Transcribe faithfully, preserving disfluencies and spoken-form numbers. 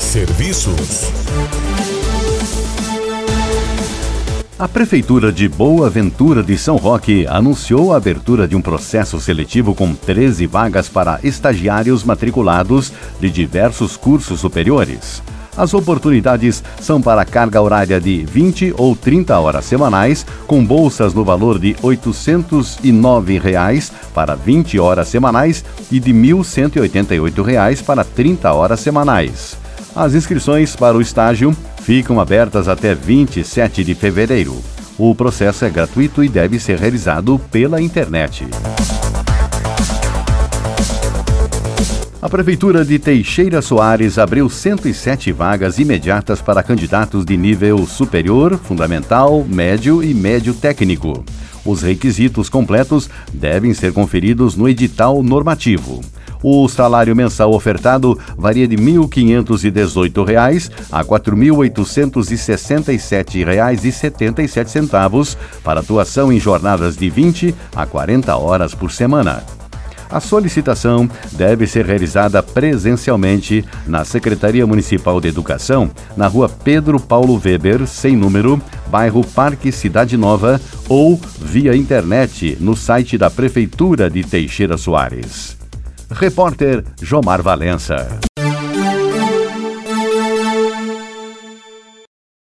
Serviços. A Prefeitura de Boa Ventura de São Roque anunciou a abertura de um processo seletivo com treze vagas para estagiários matriculados de diversos cursos superiores. As oportunidades são para carga horária de vinte ou trinta horas semanais, com bolsas no valor de oitocentos e nove reais para vinte horas semanais e de mil cento e oitenta e oito reais para trinta horas semanais. As inscrições para o estágio ficam abertas até vinte e sete de fevereiro. O processo é gratuito e deve ser realizado pela internet. A Prefeitura de Teixeira Soares abriu cento e sete vagas imediatas para candidatos de nível superior, fundamental, médio e médio técnico. Os requisitos completos devem ser conferidos no edital normativo. O salário mensal ofertado varia de mil quinhentos e dezoito reais a quatro mil oitocentos e sessenta e sete reais e setenta e sete centavos para atuação em jornadas de vinte a quarenta horas por semana. A solicitação deve ser realizada presencialmente na Secretaria Municipal de Educação, na rua Pedro Paulo Weber, sem número, bairro Parque Cidade Nova, ou via internet no site da Prefeitura de Teixeira Soares. Repórter Jomar Valença.